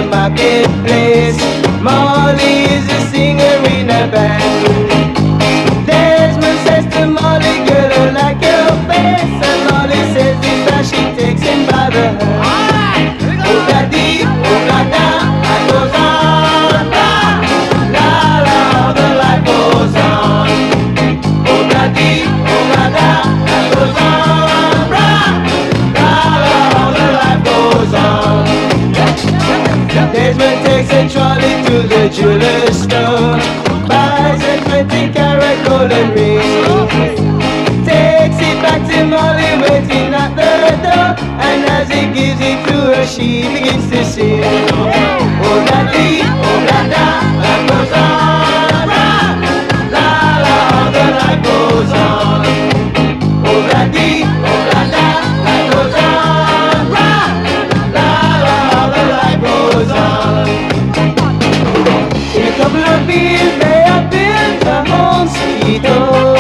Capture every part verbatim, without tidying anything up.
the marketplace. Molly is a singer in a band. Desmond says to Molly, girl, I like your face. And Molly says this time she takes him by the hand. Oh, daddy, oh, gada, life goes on. La, la, la, the life goes on. Oh, daddy, oh, gada, life goes on. La, la, la, the life goes on. Desmond takes a trolley to the jeweler's store, buys a twenty carat golden ring, takes it back to Molly waiting at the door, and as he gives it to her she begins to sing. Oh daddy, oh dada, life goes on. La la, the life goes on. Oh daddy, oh dada, life goes on. La la, the life goes on. In a couple of years they have built a mosquito.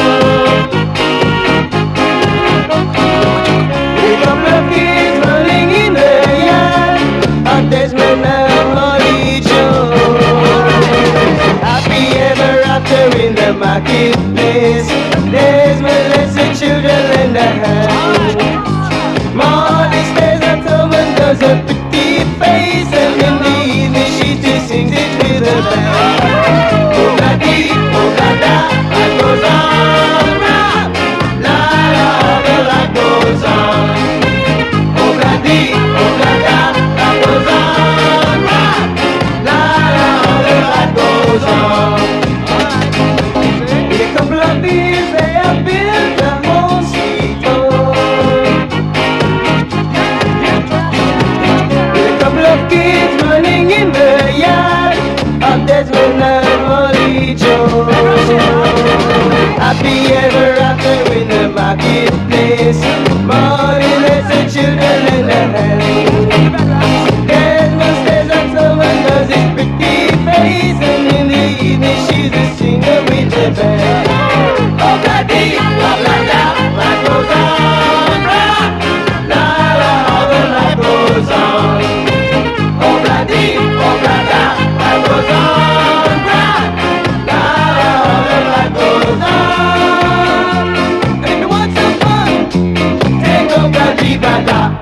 In a couple of years running in the yard of Desmond and Molly Joe. Happy ever after in the marketplace. Desmond lets the children lend a hand. Molly stays at home and does a pretty face, and in the evening she just sings it with a band. Oh daddy, oh dada, life goes on. La la, the life goes on. Oh daddy, oh dada, life goes on. La la, the life goes on. In a couple of years they have built a mosquito. In a couple of kids